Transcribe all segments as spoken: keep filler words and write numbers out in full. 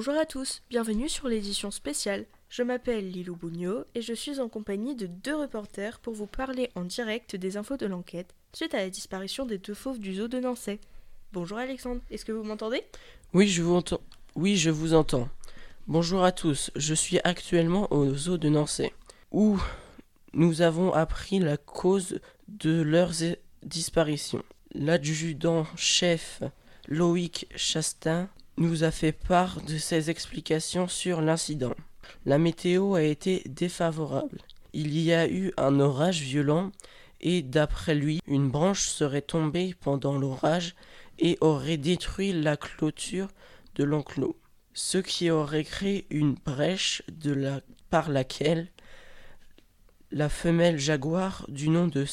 Bonjour à tous, bienvenue sur l'édition spéciale. Je m'appelle Lilou Bougnot et je suis en compagnie de deux reporters pour vous parler en direct des infos de l'enquête suite à la disparition des deux fauves du zoo de Nançay. Bonjour Alexandre, est-ce que vous m'entendez ? Oui, je vous entends. Oui, je vous entends. Bonjour à tous, je suis actuellement au zoo de Nançay, où nous avons appris la cause de leur disparition. L'adjudant-chef Loïc Chastain nous a fait part de ses explications sur l'incident. La météo a été défavorable. Il y a eu un orage violent et d'après lui, une branche serait tombée pendant l'orage et aurait détruit la clôture de l'enclos, ce qui aurait créé une brèche de la, par laquelle la femelle jaguar du nom de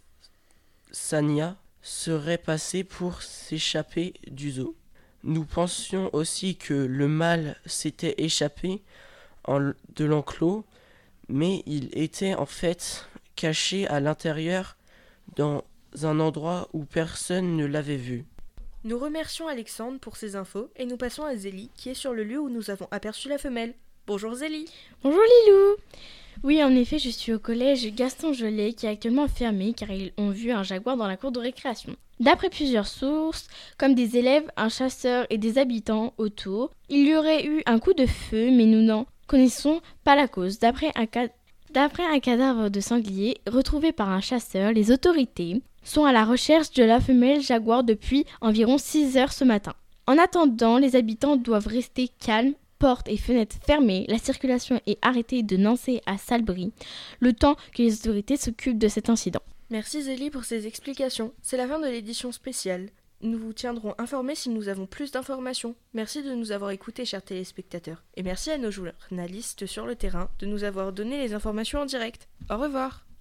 Sania serait passée pour s'échapper du zoo. Nous pensions aussi que le mâle s'était échappé en, de l'enclos, mais il était en fait caché à l'intérieur dans un endroit où personne ne l'avait vu. Nous remercions Alexandre pour ces infos et nous passons à Zélie qui est sur le lieu où nous avons aperçu la femelle. Bonjour Zélie. Bonjour Lilou. Oui, en effet, je suis au collège Gaston Jolet qui est actuellement fermé car ils ont vu un jaguar dans la cour de récréation. D'après plusieurs sources, comme des élèves, un chasseur et des habitants autour, il y aurait eu un coup de feu, mais nous n'en connaissons pas la cause. D'après un, ca- D'après un cadavre de sanglier retrouvé par un chasseur, les autorités sont à la recherche de la femelle jaguar depuis environ six heures ce matin. En attendant, les habitants doivent rester calmes, portes et fenêtres fermées, la circulation est arrêtée de Nançay à Salbris, le temps que les autorités s'occupent de cet incident. Merci Zélie pour ces explications. C'est la fin de l'édition spéciale. Nous vous tiendrons informés si nous avons plus d'informations. Merci de nous avoir écoutés, chers téléspectateurs. Et merci à nos journalistes sur le terrain de nous avoir donné les informations en direct. Au revoir.